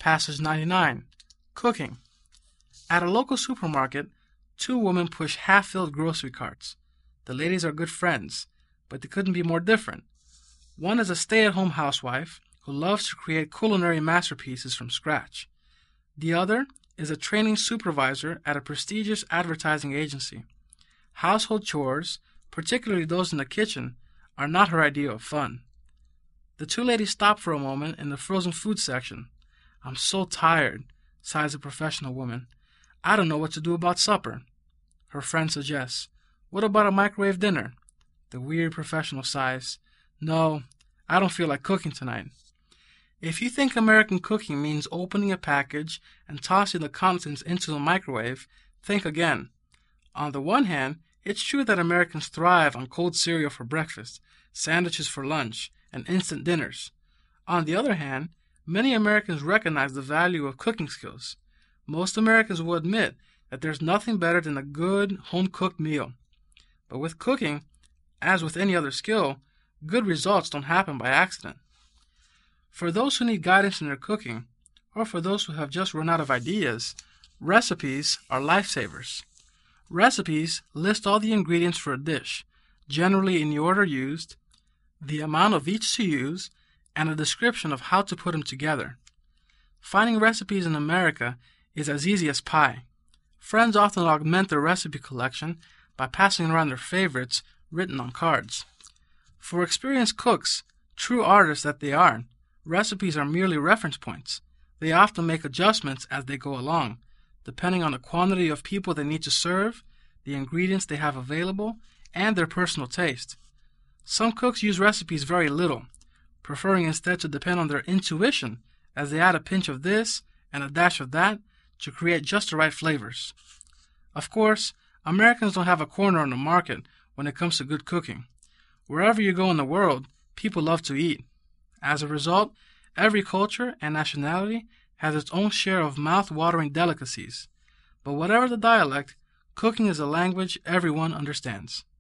Passage 99. Cooking. At a local supermarket, two women push half-filled grocery carts. The ladies are good friends, but they couldn't be more different. One is a stay-at-home housewife who loves to create culinary masterpieces from scratch. The other is a training supervisor at a prestigious advertising agency. Household chores, particularly those in the kitchen, are not her idea of fun. The two ladies stop for a moment in the frozen food section. "I'm so tired," sighs the professional woman. "I don't know what to do about supper." Her friend suggests, "What about a microwave dinner?" The weird professional sighs, "No, I don't feel like cooking tonight." If you think American cooking means opening a package and tossing the contents into the microwave, think again. On the one hand, it's true that Americans thrive on cold cereal for breakfast, sandwiches for lunch, and instant dinners. On the other hand, many Americans recognize the value of cooking skills. Most Americans will admit that there's nothing better than a good, home-cooked meal. But with cooking, as with any other skill, good results don't happen by accident. For those who need guidance in their cooking, or for those who have just run out of ideas, recipes are lifesavers. Recipes list all the ingredients for a dish, generally in the order used, the amount of each to use, and a description of how to put them together. Finding recipes in America is as easy as pie. Friends often augment their recipe collection by passing around their favorites written on cards. For experienced cooks, true artists that they are, recipes are merely reference points. They often make adjustments as they go along, depending on the quantity of people they need to serve, the ingredients they have available, and their personal taste. Some cooks use recipes very little, preferring instead to depend on their intuition as they add a pinch of this and a dash of that to create just the right flavors. Of course, Americans don't have a corner on the market when it comes to good cooking. Wherever you go in the world, people love to eat. As a result, every culture and nationality has its own share of mouth-watering delicacies. But whatever the dialect, cooking is a language everyone understands.